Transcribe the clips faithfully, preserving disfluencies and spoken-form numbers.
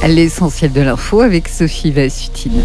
L'essentiel de l'info avec Sophie Vassutine.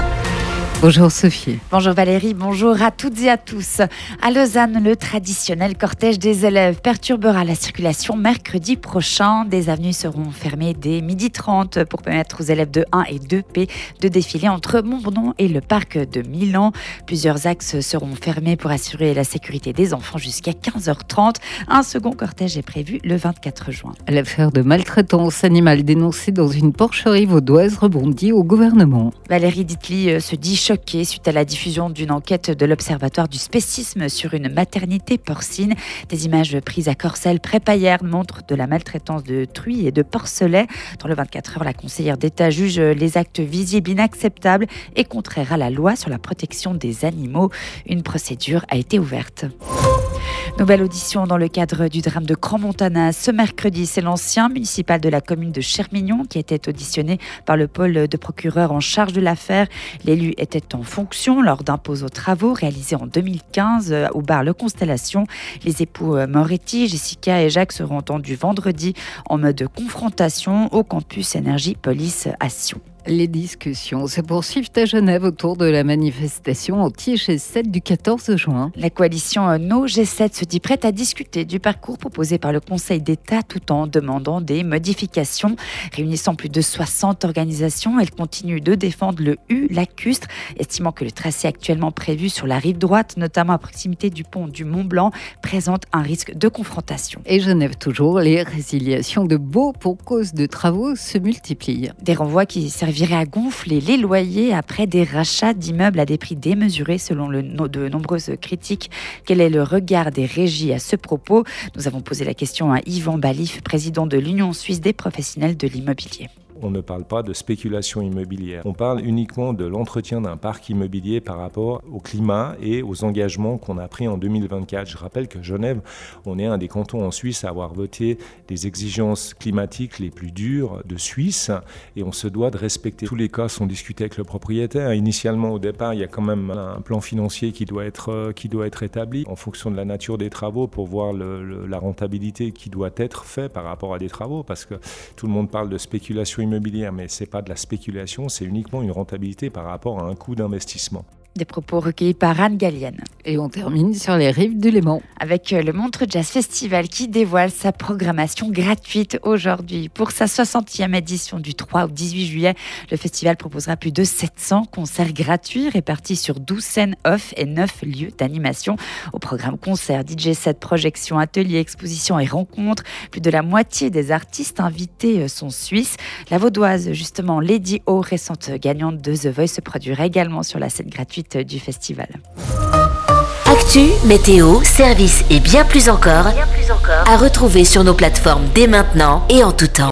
Bonjour Sophie. Bonjour Valérie, bonjour à toutes et à tous. À Lausanne, le traditionnel cortège des élèves perturbera la circulation mercredi prochain. Des avenues seront fermées dès midi trente pour permettre aux élèves de un et deux P de défiler entre Montbredon et le parc de Milan. Plusieurs axes seront fermés pour assurer la sécurité des enfants jusqu'à quinze heures trente. Un second cortège est prévu le vingt-quatre juin. L'affaire de maltraitance animale dénoncée dans une porcherie vaudoise rebondit au gouvernement. Valérie Ditli se dit choquée suite à la diffusion d'une enquête de l'Observatoire du spécisme sur une maternité porcine. Des images prises à Corcelles-Près-Paillerne montrent de la maltraitance de truies et de porcelets. Dans le vingt-quatre heures, la conseillère d'État juge les actes visibles inacceptables et contraires à la loi sur la protection des animaux. Une procédure a été ouverte. Nouvelle audition dans le cadre du drame de Crans-Montana. Ce mercredi, c'est l'ancien municipal de la commune de Chermignon qui était auditionné par le pôle de procureur en charge de l'affaire. L'élu était en fonction lors d'un pause aux travaux réalisé en deux mille quinze au bar Le Constellation. Les époux Moretti, Jessica et Jacques seront entendus vendredi en mode confrontation au campus Énergie Police à Sion. Les discussions se poursuivent à Genève autour de la manifestation anti-G sept du quatorze juin. La coalition No G sept se dit prête à discuter du parcours proposé par le Conseil d'État tout en demandant des modifications. Réunissant plus de soixante organisations, elle continue de défendre le U lacustre, estimant que le tracé actuellement prévu sur la rive droite, notamment à proximité du pont du Mont-Blanc, présente un risque de confrontation. Et Genève toujours, les résiliations de baux pour cause de travaux se multiplient. Des renvois qui servent virait à gonfler les loyers après des rachats d'immeubles à des prix démesurés selon le, de nombreuses critiques. Quel est le regard des régies à ce propos ? Nous avons posé la question à Yvan Balif, président de l'Union suisse des professionnels de l'immobilier. On ne parle pas de spéculation immobilière. On parle uniquement de l'entretien d'un parc immobilier par rapport au climat et aux engagements qu'on a pris en deux mille vingt-quatre. Je rappelle que Genève, on est un des cantons en Suisse à avoir voté des exigences climatiques les plus dures de Suisse et on se doit de respecter. Tous les cas sont discutés avec le propriétaire. Initialement, au départ, il y a quand même un plan financier qui doit être, qui doit être établi en fonction de la nature des travaux pour voir le, le, la rentabilité qui doit être faite par rapport à des travaux parce que tout le monde parle de spéculation immobilière. immobilière, mais ce n'est pas de la spéculation, c'est uniquement une rentabilité par rapport à un coût d'investissement. Des propos recueillis par Anne Gallienne. Et on termine sur les rives du Léman. Avec le Montreux Jazz Festival qui dévoile sa programmation gratuite aujourd'hui. Pour sa soixantième édition du trois au dix-huit juillet, le festival proposera plus de sept cents concerts gratuits répartis sur douze scènes off et neuf lieux d'animation. Au programme concerts, D J set, projections, ateliers, expositions et rencontres. Plus de la moitié des artistes invités sont suisses. La vaudoise, justement, Lady O, récente gagnante de The Voice, se produira également sur la scène gratuite du festival. Actu, météo, services et bien plus encore, bien plus encore à retrouver sur nos plateformes dès maintenant et en tout temps.